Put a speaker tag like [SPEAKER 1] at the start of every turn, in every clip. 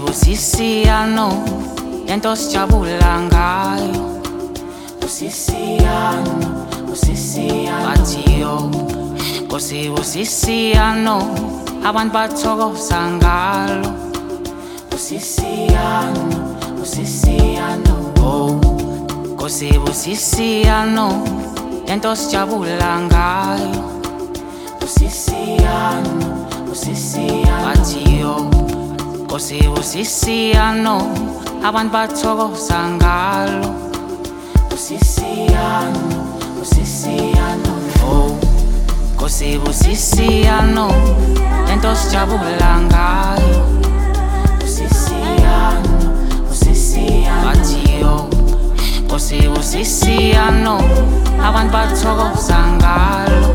[SPEAKER 1] Usisiyano, lento sijabula ngayo. Usisiyano, bathiyo Nkosi usisiyano, abantu bathokoza ngalo. Usisiyano, oh Nkosi usisiyano, lento sijabula ngayo. Usisiyano, bathiyo Nkosi usisiyano, abantu bathokoza ngalo. Usisiyano, oh Nkosi usisiyano, lento sijabula ngayo. Usisiyano, bathiyo Nkosi usisiyano, abantu bathokoza ngalo.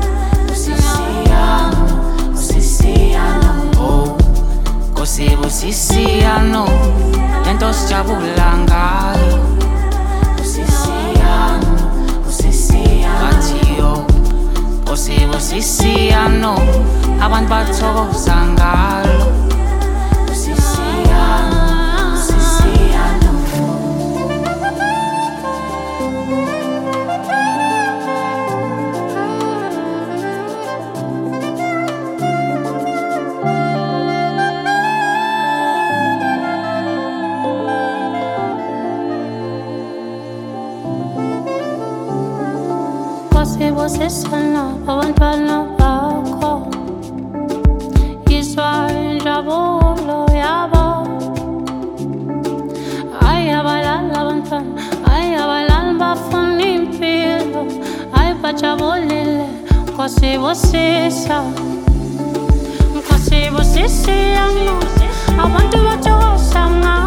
[SPEAKER 1] Usisiyano, oh Nkosi usisiyano, lento sijabula ngayo. Bathiyo Nkosi usisiyano, abantu bathokoza ngalo.
[SPEAKER 2] Nkosi busisiyano, abantwana bakho yizwa injabulo yabo. Ay abalala abantwana, ay abalala bafuna impilo, ay bajabulile. Nkosi busisiyano, Nkosi busisiyano, abantu bathokoza ngalo.